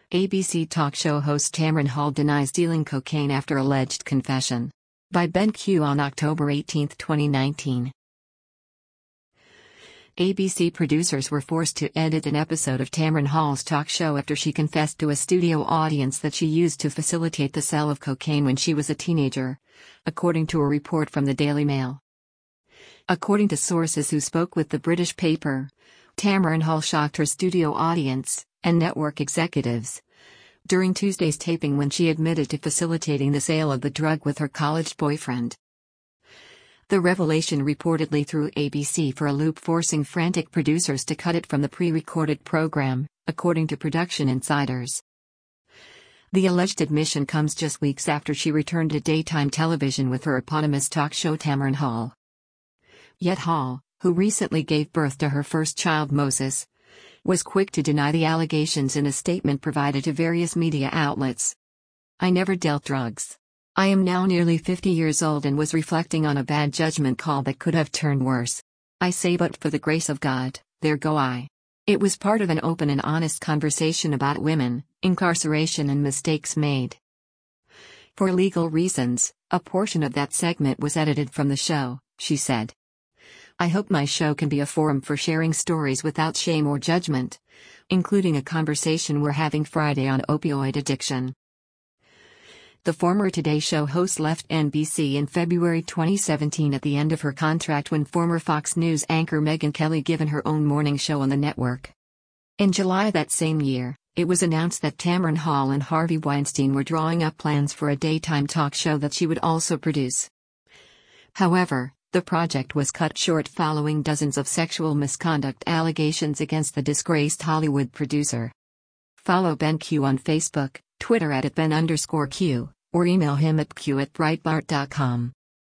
ABC talk show host Tamron Hall denies dealing cocaine after alleged confession. By Ben Q on October 18, 2019. ABC producers were forced to edit an episode of Tamron Hall's talk show after she confessed to a studio audience that she used to facilitate the sale of cocaine when she was a teenager, according to a report from the Daily Mail. According to sources who spoke with the British paper, Tamron Hall shocked her studio audience and network executives during Tuesday's taping when she admitted to facilitating the sale of the drug with her college boyfriend. The revelation reportedly threw ABC for a loop, forcing frantic producers to cut it from the pre-recorded program, according to production insiders. The alleged admission comes just weeks after she returned to daytime television with her eponymous talk show Tamron Hall. Yet Hall, who recently gave birth to her first child Moses, was quick to deny the allegations in a statement provided to various media outlets. "I never dealt drugs. I am now nearly 50 years old and was reflecting on a bad judgment call that could have turned worse. I say, but for the grace of God, there go I." It was part of an open and honest conversation about women, incarceration and mistakes made. For legal reasons, a portion of that segment was edited from the show, she said. "I hope my show can be a forum for sharing stories without shame or judgment, including a conversation we're having Friday on opioid addiction." The former Today Show host left NBC in February 2017 at the end of her contract when former Fox News anchor Megyn Kelly given her own morning show on the network. In July that same year, it was announced that Tamron Hall and Harvey Weinstein were drawing up plans for a daytime talk show that she would also produce. However, the project was cut short following dozens of sexual misconduct allegations against the disgraced Hollywood producer. Follow Ben Q on Facebook, Twitter @Ben_Q, or email him at q@breitbart.com.